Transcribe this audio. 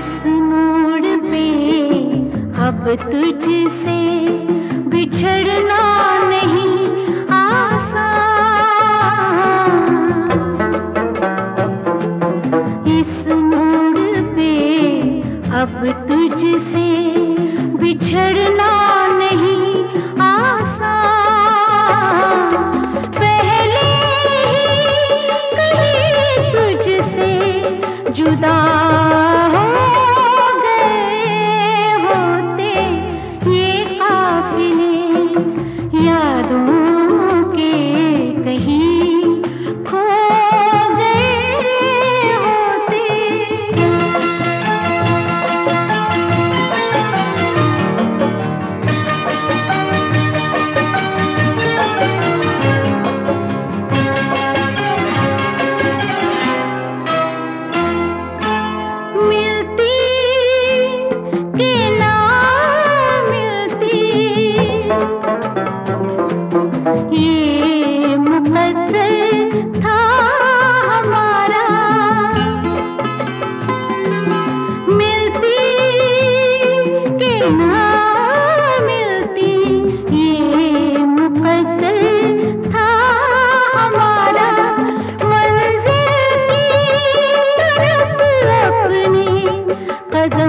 इस मोड़ पे अब तुझसे बिछड़ना नहीं आसान। इस मोड़ पे अब तुझसे बिछड़ना नहीं आसान। पहले ही कहीं तुझसे जुदा हो गए होते ये काफिले यादों के कहीं खो गए होते। मिलती कि ना मिलती ये मुकद्दर था हमारा। मिलती कि ना मिलती ये मुकद्दर था हमारा। मंजिल की तरफ अपने कदम